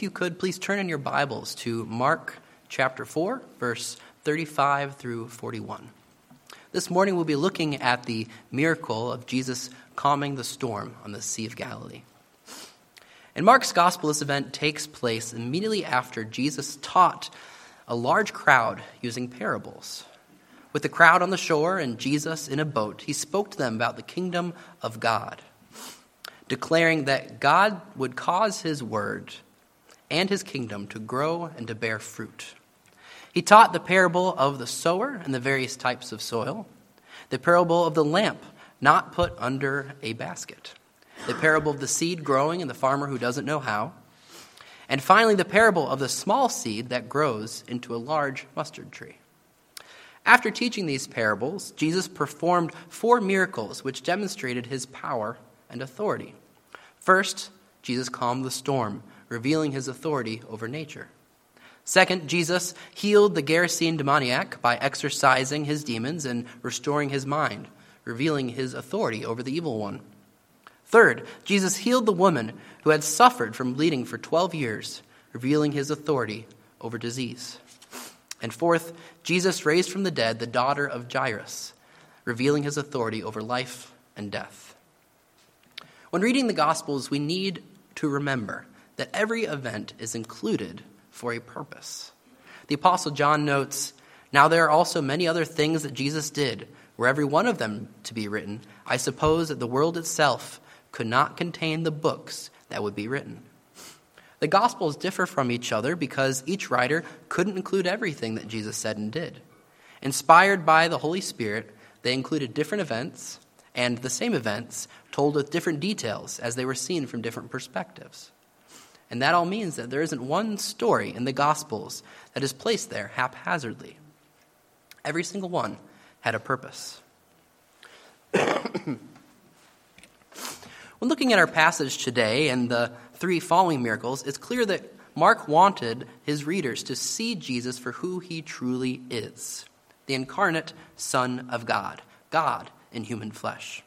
if you could, please turn in your Bibles to Mark chapter 4, verse 35 through 41. This morning we'll be looking at the miracle of Jesus calming the storm on the Sea of Galilee. In Mark's gospel, this event takes place immediately after Jesus taught a large crowd using parables. With the crowd on the shore and Jesus in a boat, he spoke to them about the kingdom of God, declaring that God would cause his word and his kingdom to grow and to bear fruit. He taught the parable of the sower and the various types of soil, the parable of the lamp not put under a basket, the parable of the seed growing and the farmer who doesn't know how, and finally the parable of the small seed that grows into a large mustard tree. After teaching these parables, Jesus performed 4 miracles which demonstrated his power and authority. First, Jesus calmed the storm, revealing his authority over nature. Second, Jesus healed the Gerasene demoniac by exorcising his demons and restoring his mind, revealing his authority over the evil one. Third, Jesus healed the woman who had suffered from bleeding for 12 years, revealing his authority over disease. And fourth, Jesus raised from the dead the daughter of Jairus, revealing his authority over life and death. When reading the Gospels, we need to remember that every event is included for a purpose. The Apostle John notes, "Now there are also many other things that Jesus did. Were every one of them to be written, I suppose that the world itself could not contain the books that would be written." The Gospels differ from each other because each writer couldn't include everything that Jesus said and did. Inspired by the Holy Spirit, they included different events and the same events told with different details as they were seen from different perspectives. And that all means that there isn't one story in the Gospels that is placed there haphazardly. Every single one had a purpose. When looking at our passage today and the 3 following miracles, it's clear that Mark wanted his readers to see Jesus for who he truly is, the incarnate Son of God, God in human flesh.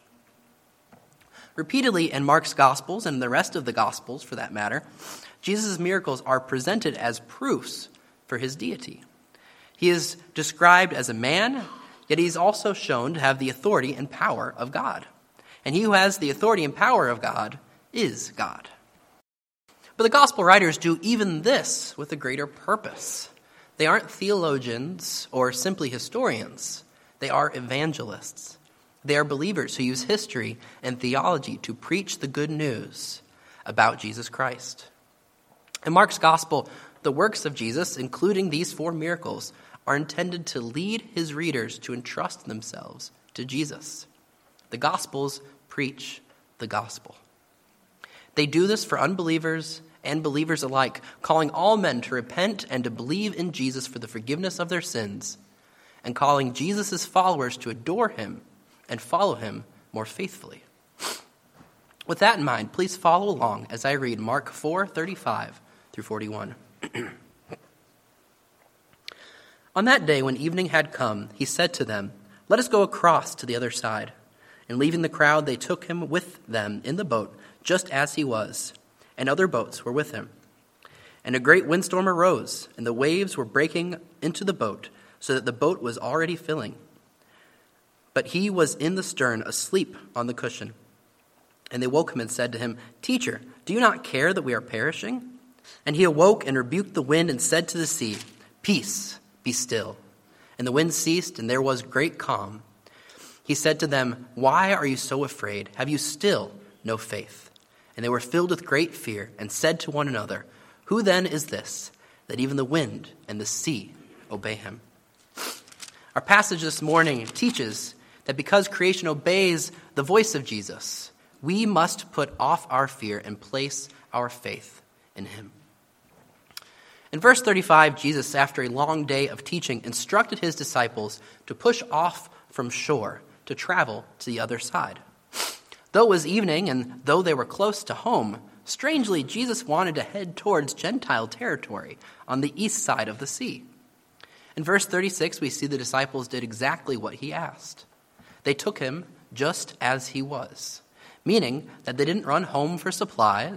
Repeatedly in Mark's Gospels, and the rest of the Gospels for that matter, Jesus' miracles are presented as proofs for his deity. He is described as a man, yet he's also shown to have the authority and power of God. And he who has the authority and power of God is God. But the Gospel writers do even this with a greater purpose. They aren't theologians or simply historians. They are evangelists. They are believers who use history and theology to preach the good news about Jesus Christ. In Mark's Gospel, the works of Jesus, including these 4 miracles, are intended to lead his readers to entrust themselves to Jesus. The Gospels preach the gospel. They do this for unbelievers and believers alike, calling all men to repent and to believe in Jesus for the forgiveness of their sins, and calling Jesus' followers to adore him and follow him more faithfully. With that in mind, please follow along as I read Mark 4:35 through 41. On that day, when evening had come, he said to them, "Let us go across to the other side." And leaving the crowd, they took him with them in the boat, just as he was, and other boats were with him. And a great windstorm arose, and the waves were breaking into the boat, so that the boat was already filling. But he was in the stern, asleep on the cushion. And they woke him and said to him, "Teacher, do you not care that we are perishing?" And he awoke and rebuked the wind and said to the sea, "Peace, be still." And the wind ceased, and there was great calm. He said to them, "Why are you so afraid? Have you still no faith?" And they were filled with great fear and said to one another, "Who then is this, that even the wind and the sea obey him?" Our passage this morning teaches that because creation obeys the voice of Jesus, we must put off our fear and place our faith in him. In verse 35, Jesus, after a long day of teaching, instructed his disciples to push off from shore to travel to the other side. Though it was evening and though they were close to home, strangely, Jesus wanted to head towards Gentile territory on the east side of the sea. In verse 36, we see the disciples did exactly what he asked. They took him just as he was, meaning that they didn't run home for supplies,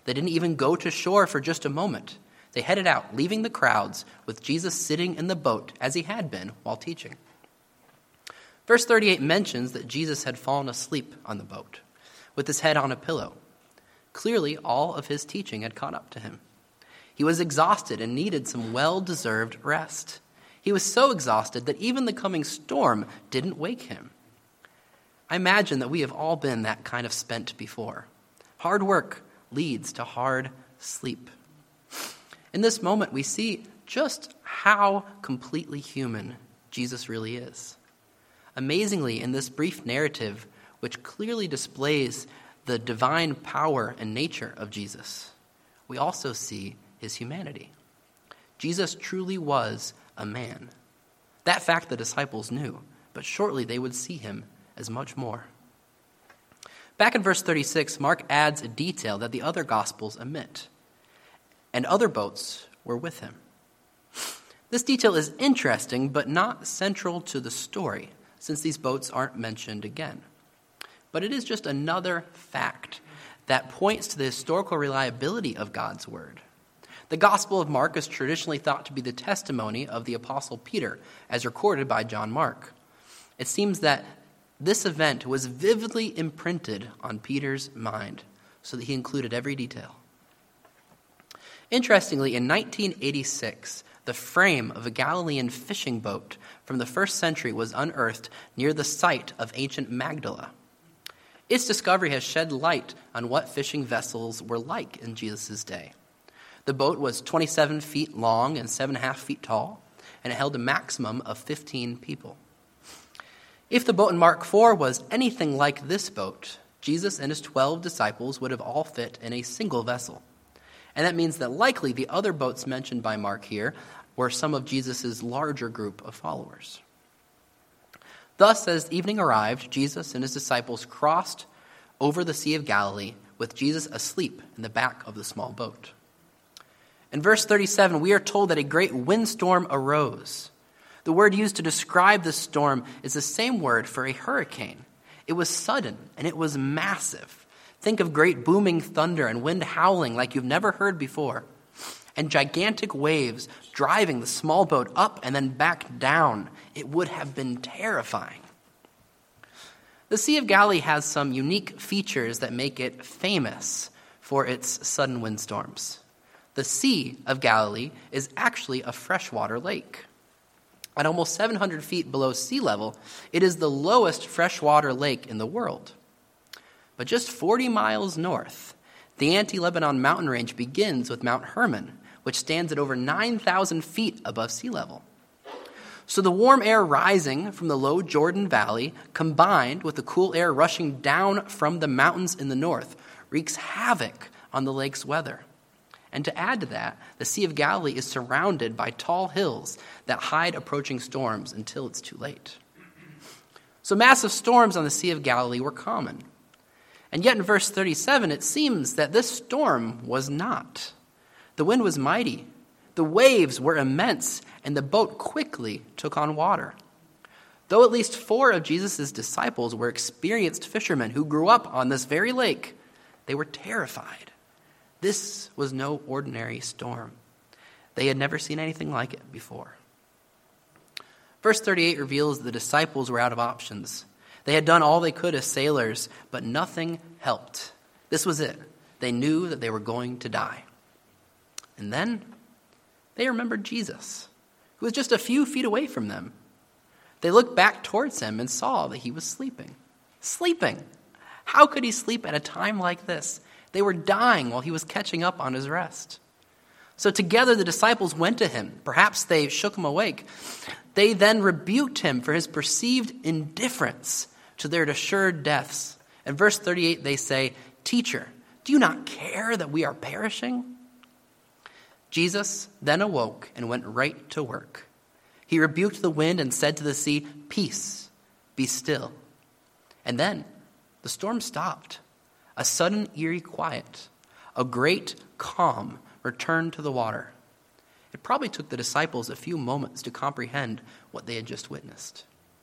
They didn't even go to shore for just a moment. They headed out, leaving the crowds, with Jesus sitting in the boat as he had been while teaching. Verse 38 mentions that Jesus had fallen asleep on the boat, with his head on a pillow. Clearly, all of his teaching had caught up to him. He was exhausted and needed some well-deserved rest. He was so exhausted that even the coming storm didn't wake him. I imagine that we have all been that kind of spent before. Hard work leads to hard sleep. In this moment, we see just how completely human Jesus really is. Amazingly, in this brief narrative, which clearly displays the divine power and nature of Jesus, we also see his humanity. Jesus truly was a man. That fact the disciples knew, but shortly they would see him as much more. Back in verse 36, Mark adds a detail that the other Gospels omit. And other boats were with him. This detail is interesting, but not central to the story, since these boats aren't mentioned again. But it is just another fact that points to the historical reliability of God's word. The Gospel of Mark is traditionally thought to be the testimony of the Apostle Peter, as recorded by John Mark. It seems that this event was vividly imprinted on Peter's mind, so that he included every detail. Interestingly, in 1986, the frame of a Galilean fishing boat from the first century was unearthed near the site of ancient Magdala. Its discovery has shed light on what fishing vessels were like in Jesus' day. The boat was 27 feet long and 7.5 feet tall, and it held a maximum of 15 people. If the boat in Mark 4 was anything like this boat, Jesus and his 12 disciples would have all fit in a single vessel. And that means that likely the other boats mentioned by Mark here were some of Jesus' larger group of followers. Thus, as evening arrived, Jesus and his disciples crossed over the Sea of Galilee with Jesus asleep in the back of the small boat. In verse 37, we are told that a great windstorm arose. The word used to describe this storm is the same word for a hurricane. It was sudden and it was massive. Think of great booming thunder and wind howling like you've never heard before, and gigantic waves driving the small boat up and then back down. It would have been terrifying. The Sea of Galilee has some unique features that make it famous for its sudden windstorms. The Sea of Galilee is actually a freshwater lake. At almost 700 feet below sea level, it is the lowest freshwater lake in the world. But just 40 miles north, the Anti-Lebanon mountain range begins with Mount Hermon, which stands at over 9,000 feet above sea level. So the warm air rising from the low Jordan Valley, combined with the cool air rushing down from the mountains in the north, wreaks havoc on the lake's weather. And to add to that, the Sea of Galilee is surrounded by tall hills that hide approaching storms until it's too late. So massive storms on the Sea of Galilee were common. And yet in verse 37, it seems that this storm was not. The wind was mighty, the waves were immense, and the boat quickly took on water. Though at least 4 of Jesus' disciples were experienced fishermen who grew up on this very lake, they were terrified. This was no ordinary storm. They had never seen anything like it before. Verse 38 reveals the disciples were out of options. They had done all they could as sailors, but nothing helped. This was it. They knew that they were going to die. And then they remembered Jesus, who was just a few feet away from them. They looked back towards him and saw that he was sleeping. Sleeping! How could he sleep at a time like this? They were dying while he was catching up on his rest. So together the disciples went to him. Perhaps they shook him awake. They then rebuked him for his perceived indifference to their assured deaths. In verse 38 they say, "Teacher, do you not care that we are perishing?" Jesus then awoke and went right to work. He rebuked the wind and said to the sea, "Peace, be still." And then the storm stopped. A sudden eerie quiet, a great calm returned to the water. It probably took the disciples a few moments to comprehend what they had just witnessed.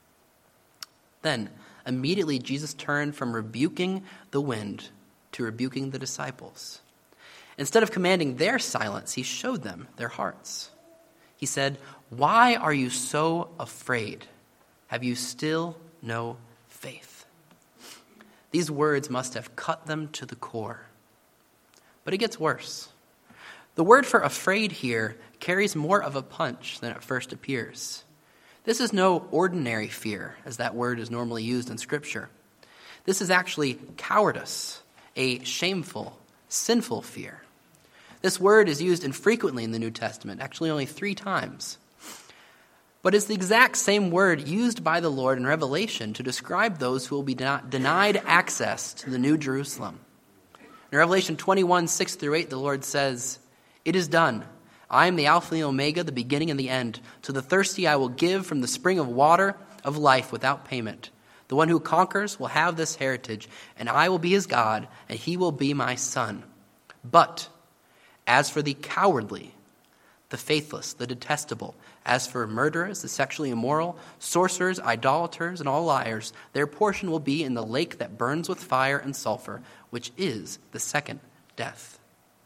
Then, immediately Jesus turned from rebuking the wind to rebuking the disciples. Instead of commanding their silence, he showed them their hearts. He said, "Why are you so afraid? Have you still no faith?" These words must have cut them to the core. But it gets worse. The word for afraid here carries more of a punch than it first appears. This is no ordinary fear, as that word is normally used in Scripture. This is actually cowardice, a shameful, sinful fear. This word is used infrequently in the New Testament, actually only 3 times. But it's the exact same word used by the Lord in Revelation to describe those who will be denied access to the New Jerusalem. In Revelation 21, 6-8, the Lord says, "It is done. I am the Alpha and the Omega, the beginning and the end. To the thirsty I will give from the spring of water of life without payment. The one who conquers will have this heritage, and I will be his God, and he will be my son. But as for the cowardly, the faithless, the detestable, as for murderers, the sexually immoral, sorcerers, idolaters, and all liars, their portion will be in the lake that burns with fire and sulfur, which is the second death."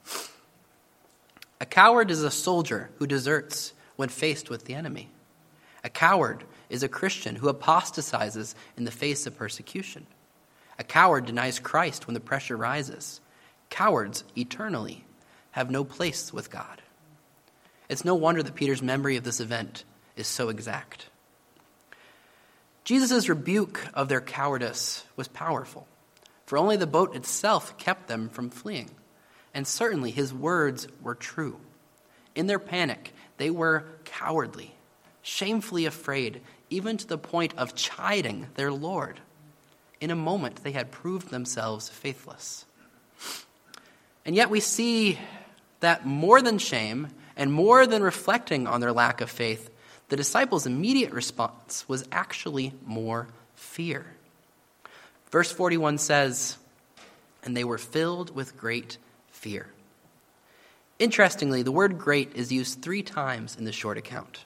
A coward is a soldier who deserts when faced with the enemy. A coward is a Christian who apostatizes in the face of persecution. A coward denies Christ when the pressure rises. Cowards eternally have no place with God. It's no wonder that Peter's memory of this event is so exact. Jesus' rebuke of their cowardice was powerful, for only the boat itself kept them from fleeing. And certainly his words were true. In their panic, they were cowardly, shamefully afraid, even to the point of chiding their Lord. In a moment, they had proved themselves faithless. And yet we see that more than shame and more than reflecting on their lack of faith, the disciples' immediate response was actually more fear. Verse 41 says, "And they were filled with great fear." Interestingly, the word great is used 3 times in the short account.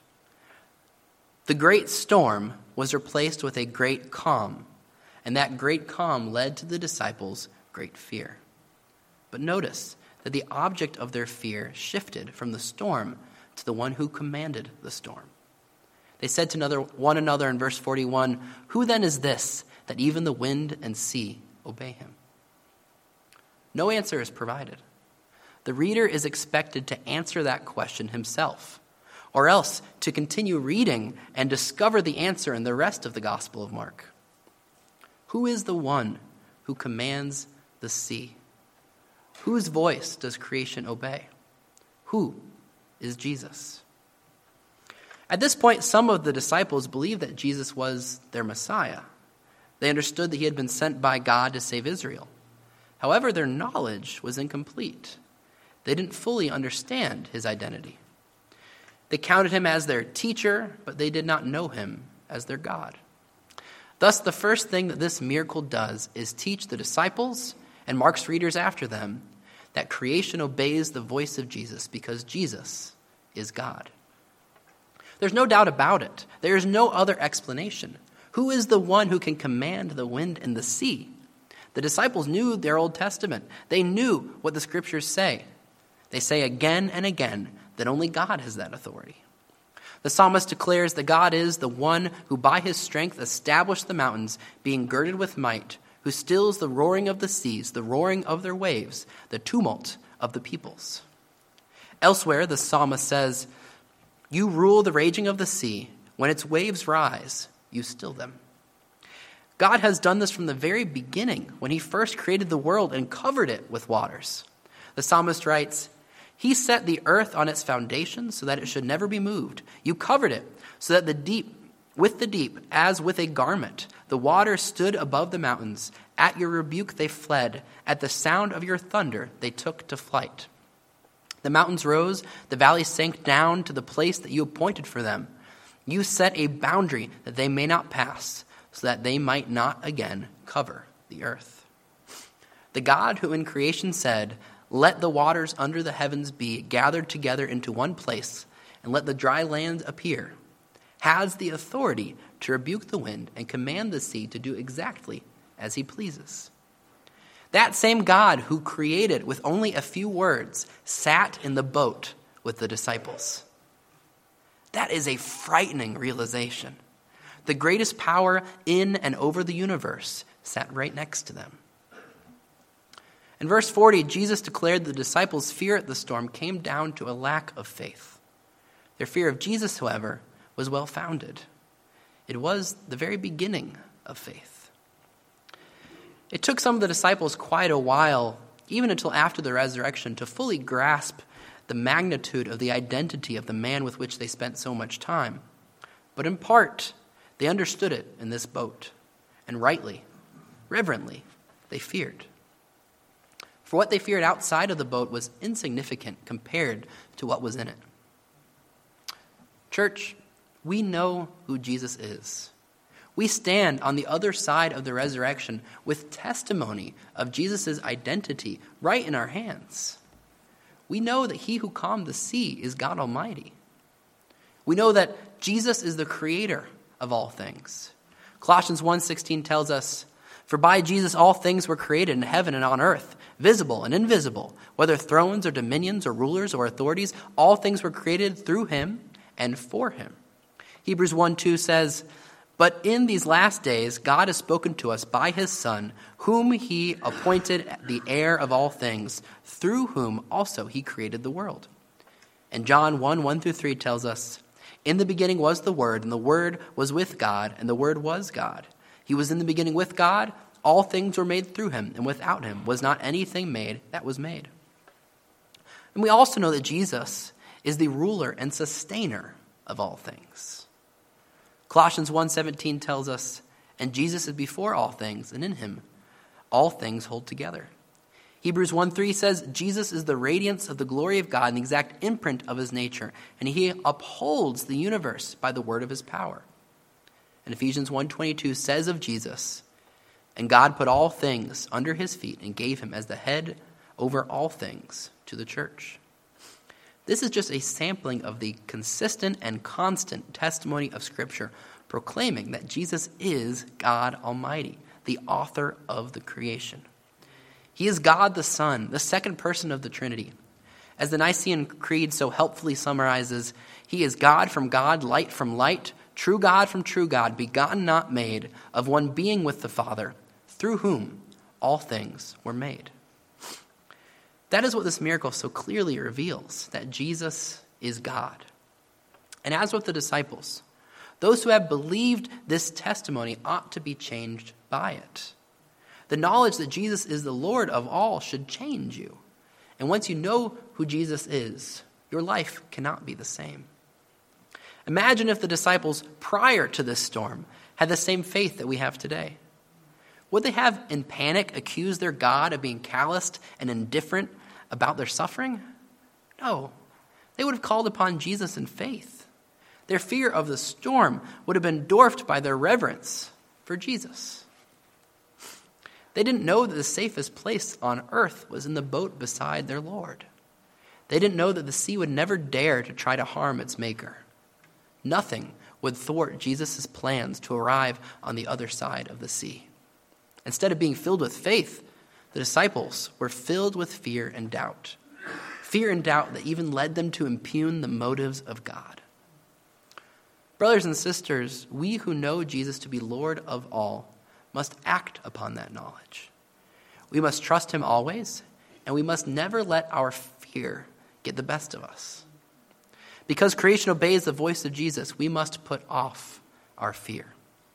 The great storm was replaced with a great calm, and that great calm led to the disciples' great fear. But notice that the object of their fear shifted from the storm to the one who commanded the storm. They said to one another in verse 41, "Who then is this, that even the wind and sea obey him?" No answer is provided. The reader is expected to answer that question himself, or else to continue reading and discover the answer in the rest of the Gospel of Mark. Who is the one who commands the sea? Whose voice does creation obey? Who is Jesus? At this point, some of the disciples believed that Jesus was their Messiah. They understood that he had been sent by God to save Israel. However, their knowledge was incomplete. They didn't fully understand his identity. They counted him as their teacher, but they did not know him as their God. Thus, the first thing that this miracle does is teach the disciples and Mark's readers after them that creation obeys the voice of Jesus because Jesus is God. There's no doubt about it. There is no other explanation. Who is the one who can command the wind and the sea? The disciples knew their Old Testament. They knew what the Scriptures say. They say again and again that only God has that authority. The psalmist declares that God is the one who by his strength established the mountains, being girded with might, who stills the roaring of the seas, the roaring of their waves, the tumult of the peoples. Elsewhere, the psalmist says, "You rule the raging of the sea. When its waves rise, you still them." God has done this from the very beginning when he first created the world and covered it with waters. The psalmist writes, "He set the earth on its foundations so that it should never be moved. You covered it so that with the deep, as with a garment, the waters stood above the mountains. At your rebuke they fled. At the sound of your thunder they took to flight. The mountains rose, the valleys sank down to the place that you appointed for them. You set a boundary that they may not pass, so that they might not again cover the earth." The God who in creation said, "Let the waters under the heavens be gathered together into one place, and let the dry land appear," has the authority to rebuke the wind and command the sea to do exactly as he pleases. That same God who created with only a few words sat in the boat with the disciples. That is a frightening realization. The greatest power in and over the universe sat right next to them. In verse 40, Jesus declared the disciples' fear at the storm came down to a lack of faith. Their fear of Jesus, however, was well-founded. It was the very beginning of faith. It took some of the disciples quite a while, even until after the resurrection, to fully grasp the magnitude of the identity of the man with which they spent so much time. But in part, they understood it in this boat, and rightly, reverently, they feared. For what they feared outside of the boat was insignificant compared to what was in it. Church, we know who Jesus is. We stand on the other side of the resurrection with testimony of Jesus' identity right in our hands. We know that he who calmed the sea is God Almighty. We know that Jesus is the creator of all things. Colossians 1:16 tells us, "For by Jesus all things were created in heaven and on earth, visible and invisible, whether thrones or dominions or rulers or authorities, all things were created through him and for him." Hebrews 1:2 says, "But in these last days God has spoken to us by his Son, whom he appointed the heir of all things, through whom also he created the world." And John 1:1-3 tells us, "In the beginning was the Word, and the Word was with God, and the Word was God. He was in the beginning with God. All things were made through him, and without him was not anything made that was made." And we also know that Jesus is the ruler and sustainer of all things. Colossians 1:17 tells us, "And Jesus is before all things, and in him all things hold together." Hebrews 1:3 says, "Jesus is the radiance of the glory of God and the exact imprint of his nature, and he upholds the universe by the word of his power." And Ephesians 1:22 says of Jesus, "And God put all things under his feet and gave him as the head over all things to the church." This is just a sampling of the consistent and constant testimony of Scripture proclaiming that Jesus is God Almighty, the author of the creation. He is God the Son, the second person of the Trinity. As the Nicene Creed so helpfully summarizes, he is God from God, light from light, true God from true God, begotten not made, of one being with the Father, through whom all things were made. That is what this miracle so clearly reveals, that Jesus is God. And as with the disciples, those who have believed this testimony ought to be changed by it. The knowledge that Jesus is the Lord of all should change you. And once you know who Jesus is, your life cannot be the same. Imagine if the disciples prior to this storm had the same faith that we have today. Would they have, in panic, accused their God of being calloused and indifferent about their suffering? No. They would have called upon Jesus in faith. Their fear of the storm would have been dwarfed by their reverence for Jesus. They didn't know that the safest place on earth was in the boat beside their Lord. They didn't know that the sea would never dare to try to harm its maker. Nothing would thwart Jesus' plans to arrive on the other side of the sea. Instead of being filled with faith, the disciples were filled with fear and doubt. Fear and doubt that even led them to impugn the motives of God. Brothers and sisters, we who know Jesus to be Lord of all must act upon that knowledge. We must trust him always, and we must never let our fear get the best of us. Because creation obeys the voice of Jesus, we must put off our fear.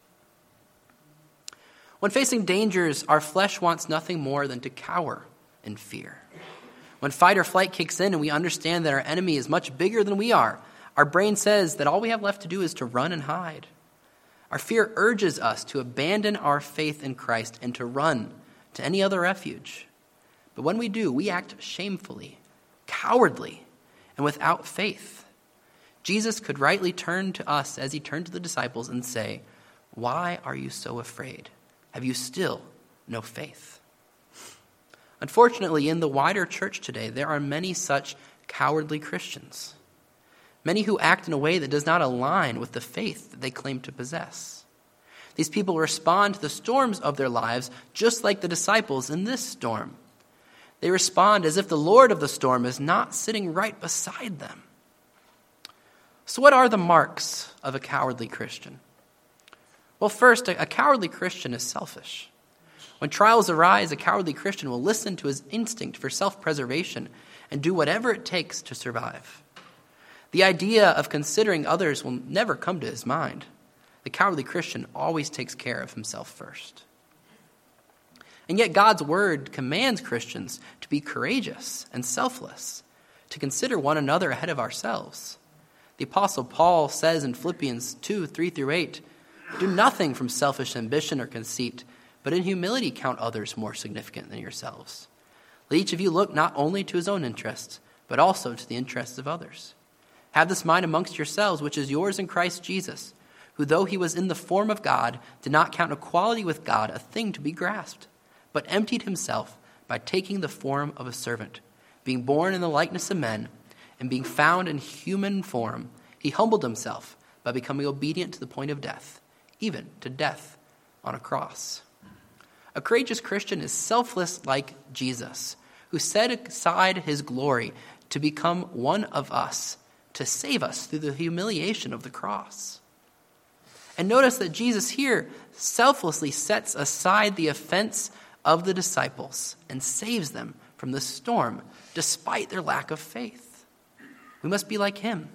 When facing dangers, our flesh wants nothing more than to cower in fear. When fight or flight kicks in and we understand that our enemy is much bigger than we are, our brain says that all we have left to do is to run and hide. Our fear urges us to abandon our faith in Christ and to run to any other refuge. But when we do, we act shamefully, cowardly, and without faith. Jesus could rightly turn to us as he turned to the disciples and say, "Why are you so afraid? Have you still no faith?" Unfortunately, in the wider church today, there are many such cowardly Christians. Many who act in a way that does not align with the faith that they claim to possess. These people respond to the storms of their lives just like the disciples in this storm. They respond as if the Lord of the storm is not sitting right beside them. So what are the marks of a cowardly Christian? Well, first, a cowardly Christian is selfish. When trials arise, a cowardly Christian will listen to his instinct for self-preservation and do whatever it takes to survive. The idea of considering others will never come to his mind. The cowardly Christian always takes care of himself first. And yet God's word commands Christians to be courageous and selfless, to consider one another ahead of ourselves. The Apostle Paul says in Philippians 2, 3-8, "Do nothing from selfish ambition or conceit, but in humility count others more significant than yourselves. Let each of you look not only to his own interests, but also to the interests of others. Have this mind amongst yourselves, which is yours in Christ Jesus, who though he was in the form of God, did not count equality with God a thing to be grasped, but emptied himself by taking the form of a servant, being born in the likeness of men, and being found in human form, he humbled himself by becoming obedient to the point of death, even to death on a cross." A courageous Christian is selfless like Jesus, who set aside his glory to become one of us, to save us through the humiliation of the cross. And notice that Jesus here selflessly sets aside the offense of the disciples and saves them from the storm, despite their lack of faith. We must be like him.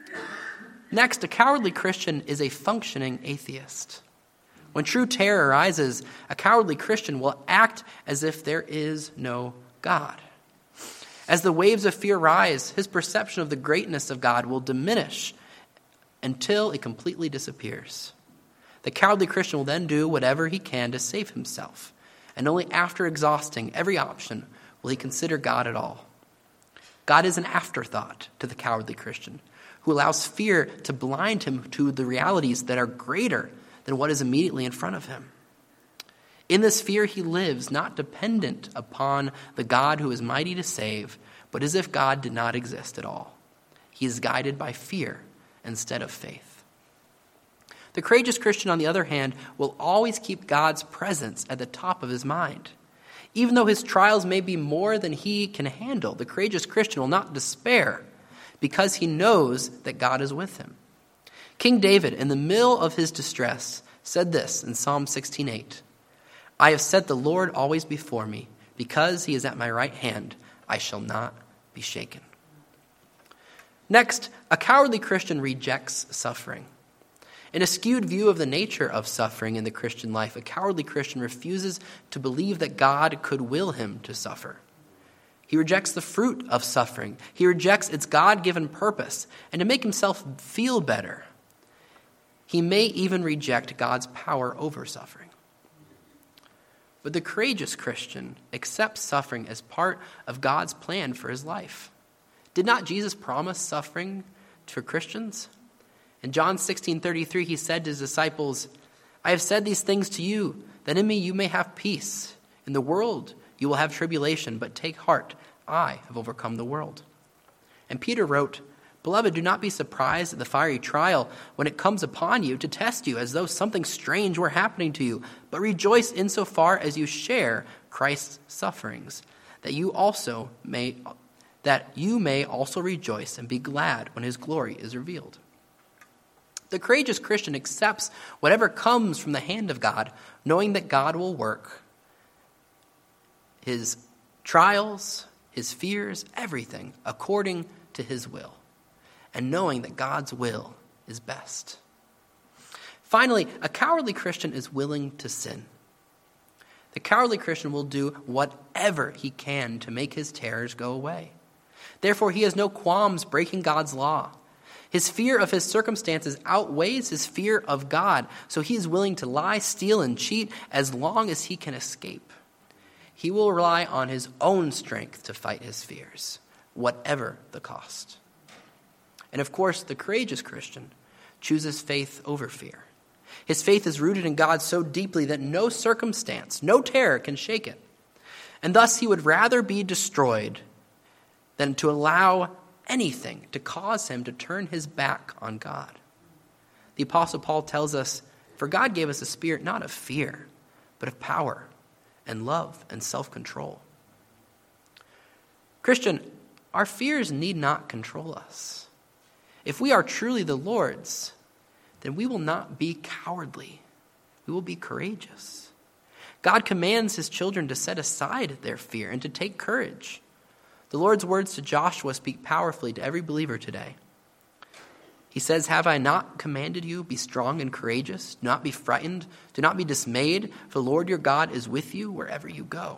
Next, a cowardly Christian is a functioning atheist. When true terror arises, a cowardly Christian will act as if there is no God. As the waves of fear rise, his perception of the greatness of God will diminish until it completely disappears. The cowardly Christian will then do whatever he can to save himself, and only after exhausting every option will he consider God at all. God is an afterthought to the cowardly Christian, who allows fear to blind him to the realities that are greater than what is immediately in front of him. In this fear he lives, not dependent upon the God who is mighty to save, but as if God did not exist at all. He is guided by fear instead of faith. The courageous Christian, on the other hand, will always keep God's presence at the top of his mind. Even though his trials may be more than he can handle, the courageous Christian will not despair because he knows that God is with him. King David, in the middle of his distress, said this in Psalm 16:8, "I have set the Lord always before me. Because he is at my right hand, I shall not be shaken." Next, a cowardly Christian rejects suffering. In a skewed view of the nature of suffering in the Christian life, a cowardly Christian refuses to believe that God could will him to suffer. He rejects the fruit of suffering. He rejects its God-given purpose, and to make himself feel better, he may even reject God's power over suffering. But the courageous Christian accepts suffering as part of God's plan for his life. Did not Jesus promise suffering for Christians? In John 16:33, he said to his disciples, "I have said these things to you, that in me you may have peace. In the world you will have tribulation, but take heart, I have overcome the world." And Peter wrote, "Beloved, do not be surprised at the fiery trial when it comes upon you to test you as though something strange were happening to you, but rejoice insofar as you share Christ's sufferings, that you may also rejoice and be glad when his glory is revealed." The courageous Christian accepts whatever comes from the hand of God, knowing that God will work his trials, his fears, everything according to his will, and knowing that God's will is best. Finally, a cowardly Christian is willing to sin. The cowardly Christian will do whatever he can to make his terrors go away. Therefore, he has no qualms breaking God's law. His fear of his circumstances outweighs his fear of God, so he is willing to lie, steal, and cheat as long as he can escape. He will rely on his own strength to fight his fears, whatever the cost. And of course, the courageous Christian chooses faith over fear. His faith is rooted in God so deeply that no circumstance, no terror can shake it. And thus he would rather be destroyed than to allow anything to cause him to turn his back on God. The Apostle Paul tells us, For God gave us a spirit not of fear, but of power and love and self-control. Christian, our fears need not control us. If we are truly the Lord's, then we will not be cowardly. We will be courageous. God commands his children to set aside their fear and to take courage. The Lord's words to Joshua speak powerfully to every believer today. He says, "Have I not commanded you, be strong and courageous? Do not be frightened, do not be dismayed, for the Lord your God is with you wherever you go."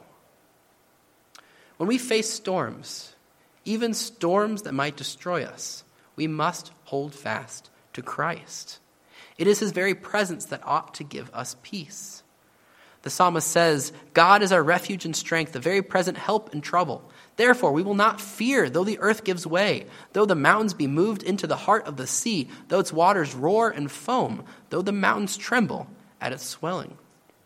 When we face storms, even storms that might destroy us, we must hold fast to Christ. It is his very presence that ought to give us peace. The psalmist says, "God is our refuge and strength, the very present help in trouble. Therefore we will not fear, though the earth gives way, though the mountains be moved into the heart of the sea, though its waters roar and foam, though the mountains tremble at its swelling."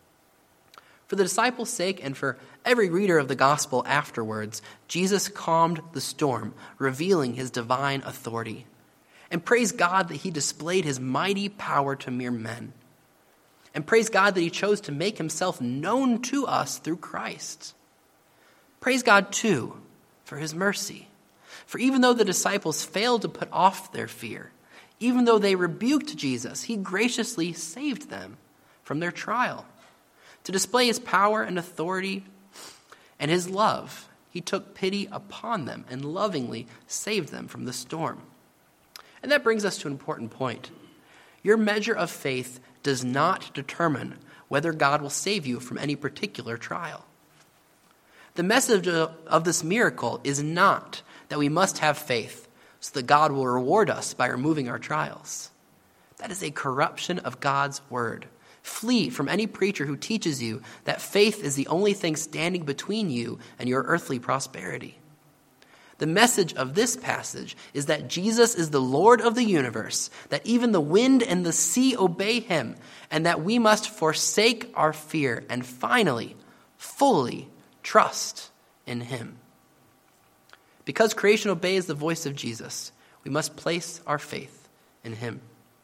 For the disciples' sake and for every reader of the gospel afterwards, Jesus calmed the storm, revealing his divine authority. And praise God that he displayed his mighty power to mere men. And praise God that he chose to make himself known to us through Christ. Praise God, too, for his mercy. For even though the disciples failed to put off their fear, even though they rebuked Jesus, he graciously saved them from their trial. To display his power and authority and his love, he took pity upon them and lovingly saved them from the storm. And that brings us to an important point. Your measure of faith does not determine whether God will save you from any particular trial. The message of this miracle is not that we must have faith so that God will reward us by removing our trials. That is a corruption of God's word. Flee from any preacher who teaches you that faith is the only thing standing between you and your earthly prosperity. The message of this passage is that Jesus is the Lord of the universe, that even the wind and the sea obey him, and that we must forsake our fear and finally, fully trust in him. Because creation obeys the voice of Jesus, we must place our faith in him.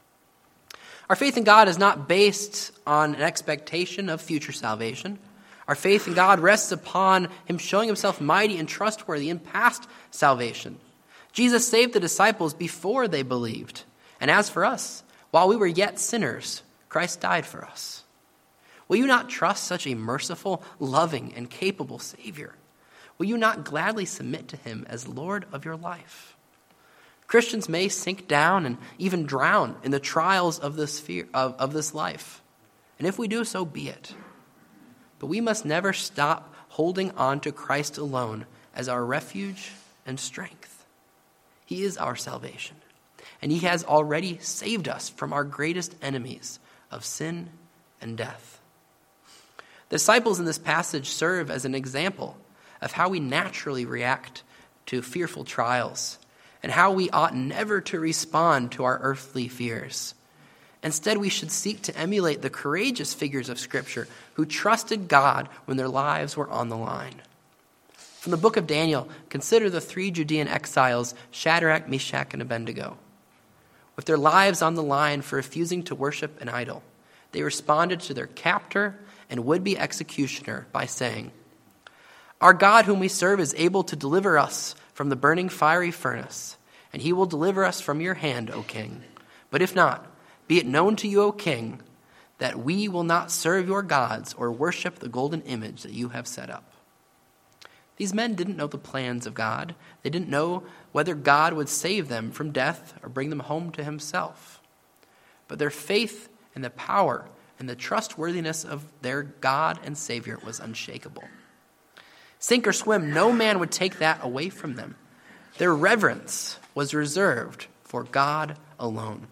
Our faith in God is not based on an expectation of future salvation. Our faith in God rests upon him showing himself mighty and trustworthy in past salvation. Jesus saved the disciples before they believed. And as for us, while we were yet sinners, Christ died for us. Will you not trust such a merciful, loving, and capable Savior? Will you not gladly submit to him as Lord of your life? Christians may sink down and even drown in the trials of this life. And if we do, so be it. But we must never stop holding on to Christ alone as our refuge and strength. He is our salvation, and he has already saved us from our greatest enemies of sin and death. The disciples in this passage serve as an example of how we naturally react to fearful trials and how we ought never to respond to our earthly fears. Instead, we should seek to emulate the courageous figures of Scripture who trusted God when their lives were on the line. From the book of Daniel, consider the 3 Judean exiles, Shadrach, Meshach, and Abednego. With their lives on the line for refusing to worship an idol, they responded to their captor and would-be executioner by saying, "Our God whom we serve is able to deliver us from the burning fiery furnace, and he will deliver us from your hand, O king. But if not, be it known to you, O king, that we will not serve your gods or worship the golden image that you have set up." These men didn't know the plans of God. They didn't know whether God would save them from death or bring them home to himself. But their faith in the power and the trustworthiness of their God and Savior was unshakable. Sink or swim, no man would take that away from them. Their reverence was reserved for God alone.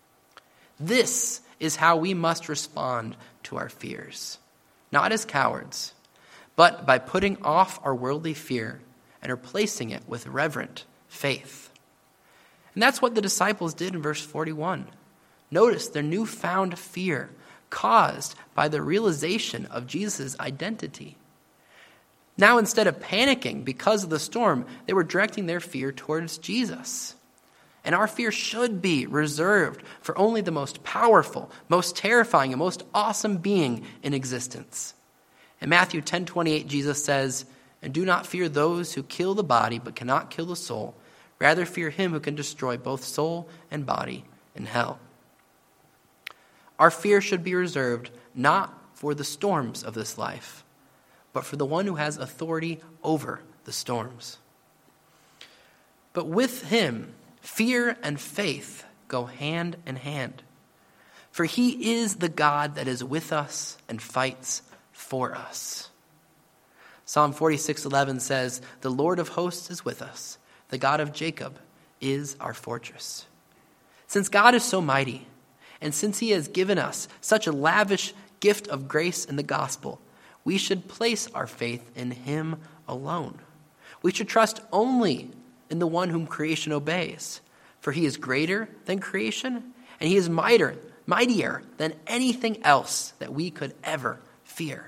This is how we must respond to our fears, not as cowards, but by putting off our worldly fear and replacing it with reverent faith. And that's what the disciples did in verse 41. Notice their newfound fear caused by the realization of Jesus' identity. Now, instead of panicking because of the storm, they were directing their fear towards Jesus. And our fear should be reserved for only the most powerful, most terrifying, and most awesome being in existence. In Matthew 10:28, Jesus says, "And do not fear those who kill the body but cannot kill the soul. Rather fear him who can destroy both soul and body in hell." Our fear should be reserved not for the storms of this life, but for the one who has authority over the storms. But with him, fear and faith go hand in hand. For he is the God that is with us and fights for us. Psalm 46:11 says, "The Lord of hosts is with us. The God of Jacob is our fortress." Since God is so mighty, and since he has given us such a lavish gift of grace in the gospel, we should place our faith in him alone. We should trust only in the one whom creation obeys, for he is greater than creation, and he is mightier than anything else that we could ever fear.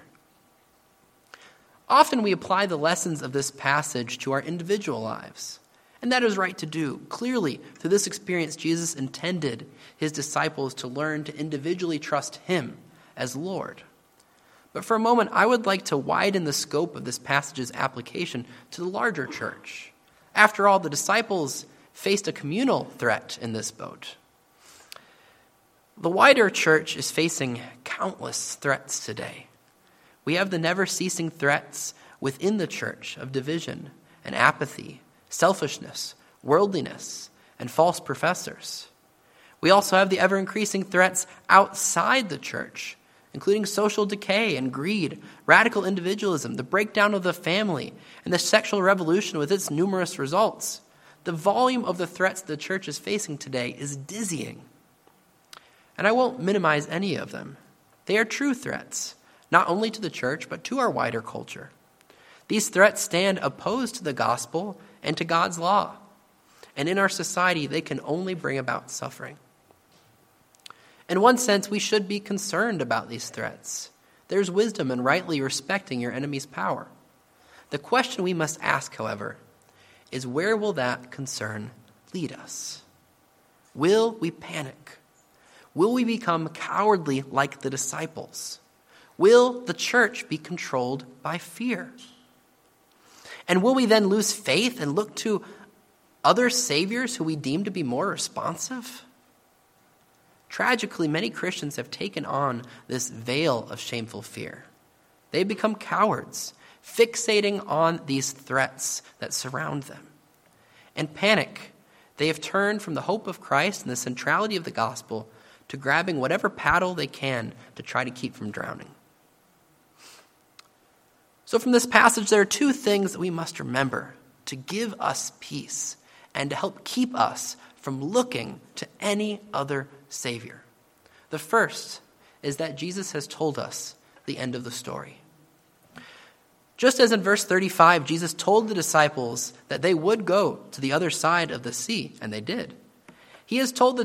Often we apply the lessons of this passage to our individual lives, and that is right to do. Clearly, through this experience, Jesus intended his disciples to learn to individually trust him as Lord. But for a moment, I would like to widen the scope of this passage's application to the larger church. After all, the disciples faced a communal threat in this boat. The wider church is facing countless threats today. We have the never-ceasing threats within the church of division and apathy, selfishness, worldliness, and false professors. We also have the ever-increasing threats outside the church, including social decay and greed, radical individualism, the breakdown of the family, and the sexual revolution with its numerous results. The volume of the threats the church is facing today is dizzying. And I won't minimize any of them. They are true threats, not only to the church, but to our wider culture. These threats stand opposed to the gospel and to God's law. And in our society, they can only bring about suffering. In one sense, we should be concerned about these threats. There's wisdom in rightly respecting your enemy's power. The question we must ask, however, is where will that concern lead us? Will we panic? Will we become cowardly like the disciples? Will the church be controlled by fear? And will we then lose faith and look to other saviors who we deem to be more responsive? Tragically, many Christians have taken on this veil of shameful fear. They become cowards, fixating on these threats that surround them. In panic, they have turned from the hope of Christ and the centrality of the gospel to grabbing whatever paddle they can to try to keep from drowning. So from this passage, there are two things that we must remember to give us peace and to help keep us from looking to any other Savior. The first is that Jesus has told us the end of the story. Just as in verse 35, Jesus told the disciples that they would go to the other side of the sea, and they did. He has told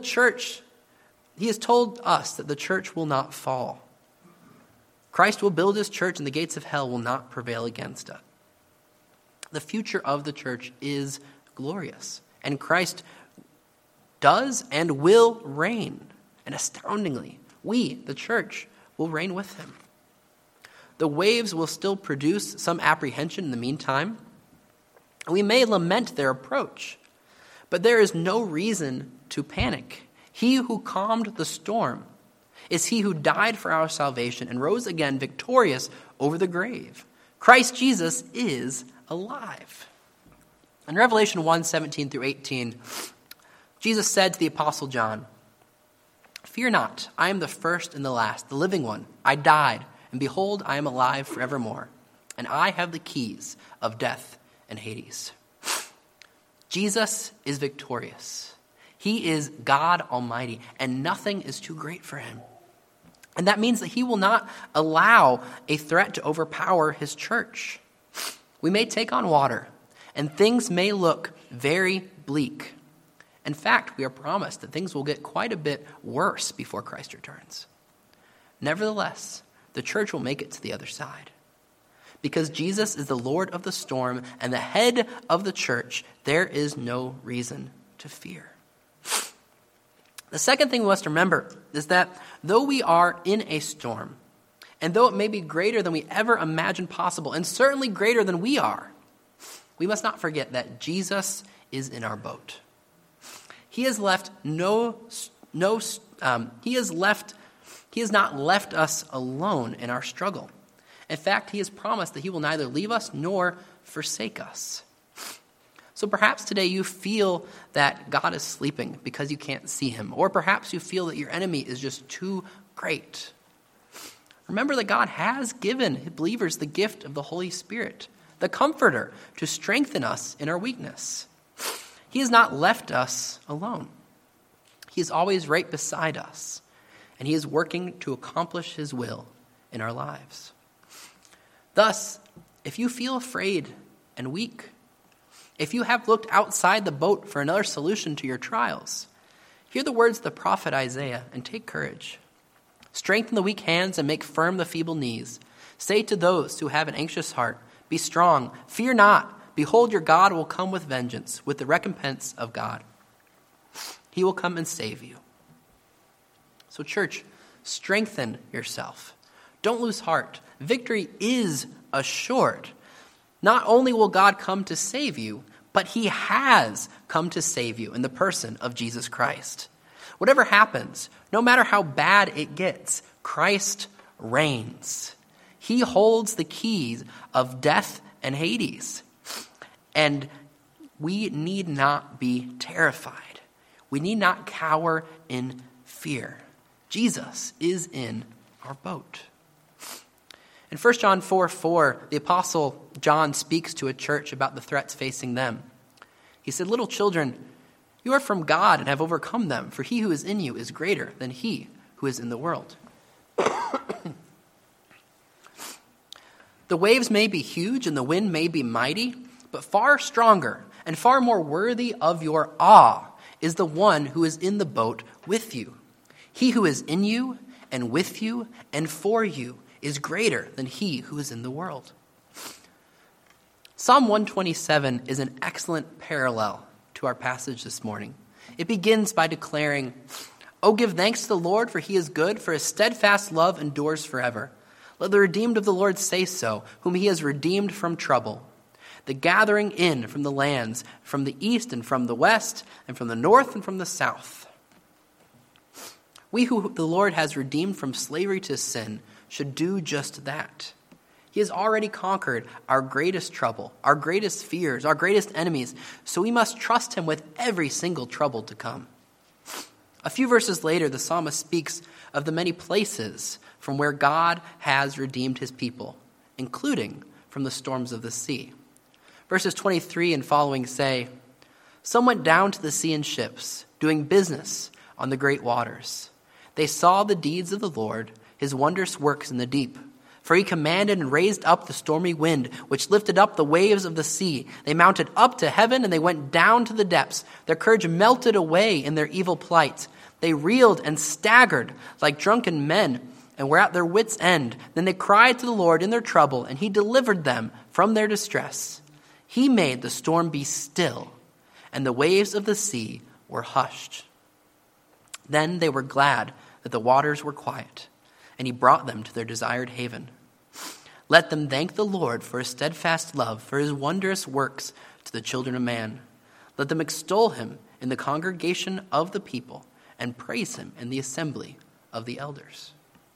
us that the church will not fall. Christ will build his church, and the gates of hell will not prevail against it. The future of the church is glorious, and Christ does and will reign. And astoundingly, we, the church, will reign with him. The waves will still produce some apprehension in the meantime. We may lament their approach, but there is no reason to panic. He who calmed the storm is he who died for our salvation and rose again victorious over the grave. Christ Jesus is alive. In Revelation 1:17 through 18, Jesus said to the Apostle John, "Fear not, I am the first and the last, the living one. I died, and behold, I am alive forevermore, and I have the keys of death and Hades." Jesus is victorious. He is God Almighty, and nothing is too great for him. And that means that he will not allow a threat to overpower his church. We may take on water, and things may look very bleak. In fact, we are promised that things will get quite a bit worse before Christ returns. Nevertheless, the church will make it to the other side. Because Jesus is the Lord of the storm and the head of the church, there is no reason to fear. The second thing we must remember is that though we are in a storm, and though it may be greater than we ever imagined possible, and certainly greater than we are, we must not forget that Jesus is in our boat. He has not left us alone in our struggle. In fact, he has promised that he will neither leave us nor forsake us. So perhaps today you feel that God is sleeping because you can't see him, or perhaps you feel that your enemy is just too great. Remember that God has given believers the gift of the Holy Spirit, the Comforter, to strengthen us in our weakness. He has not left us alone. He is always right beside us, and he is working to accomplish his will in our lives. Thus, if you feel afraid and weak, if you have looked outside the boat for another solution to your trials, hear the words of the prophet Isaiah and take courage. Strengthen the weak hands and make firm the feeble knees. Say to those who have an anxious heart, be strong, fear not. Behold, your God will come with vengeance, with the recompense of God. He will come and save you. So church, strengthen yourself. Don't lose heart. Victory is assured. Not only will God come to save you, but he has come to save you in the person of Jesus Christ. Whatever happens, no matter how bad it gets, Christ reigns. He holds the keys of death and Hades. And we need not be terrified. We need not cower in fear. Jesus is in our boat. In 1 John 4:4, the Apostle John speaks to a church about the threats facing them. He said, little children, you are from God and have overcome them, for he who is in you is greater than he who is in the world. The waves may be huge and the wind may be mighty, but far stronger and far more worthy of your awe is the one who is in the boat with you. He who is in you and with you and for you is greater than he who is in the world. Psalm 127 is an excellent parallel to our passage this morning. It begins by declaring, "Oh, give thanks to the Lord, for he is good, for his steadfast love endures forever. Let the redeemed of the Lord say so, whom he has redeemed from trouble. The gathering in from the lands, from the east and from the west, and from the north and from the south." We who the Lord has redeemed from slavery to sin should do just that. He has already conquered our greatest trouble, our greatest fears, our greatest enemies, so we must trust him with every single trouble to come. A few verses later, the psalmist speaks of the many places from where God has redeemed his people, including from the storms of the sea. Verses 23 and following say, "Some went down to the sea in ships, doing business on the great waters. They saw the deeds of the Lord, his wondrous works in the deep. For he commanded and raised up the stormy wind, which lifted up the waves of the sea. They mounted up to heaven, and they went down to the depths. Their courage melted away in their evil plight. They reeled and staggered like drunken men, and were at their wits' end. Then they cried to the Lord in their trouble, and he delivered them from their distress. He made the storm be still, and the waves of the sea were hushed. Then they were glad that the waters were quiet, and he brought them to their desired haven. Let them thank the Lord for his steadfast love, for his wondrous works to the children of man. Let them extol him in the congregation of the people, and praise him in the assembly of the elders."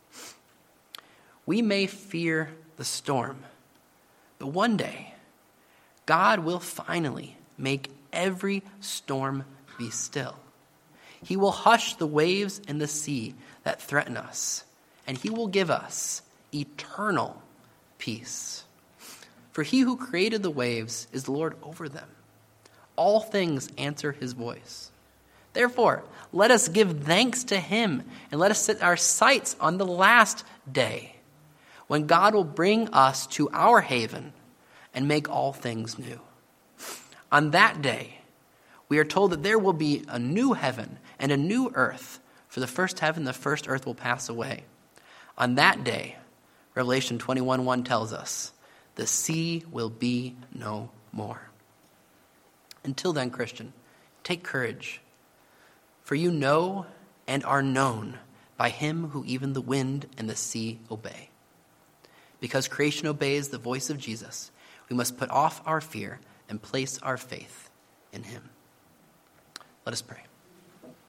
We may fear the storm, but one day, God will finally make every storm be still. He will hush the waves and the sea that threaten us, and he will give us eternal peace. For he who created the waves is the Lord over them. All things answer his voice. Therefore, let us give thanks to him, and let us set our sights on the last day, when God will bring us to our haven and make all things new. On that day, we are told that there will be a new heaven and a new earth, for the first heaven, the first earth will pass away. On that day, Revelation 21:1 tells us, the sea will be no more. Until then, Christian, take courage, for you know and are known by him who even the wind and the sea obey. Because creation obeys the voice of Jesus, we must put off our fear and place our faith in him. Let us pray.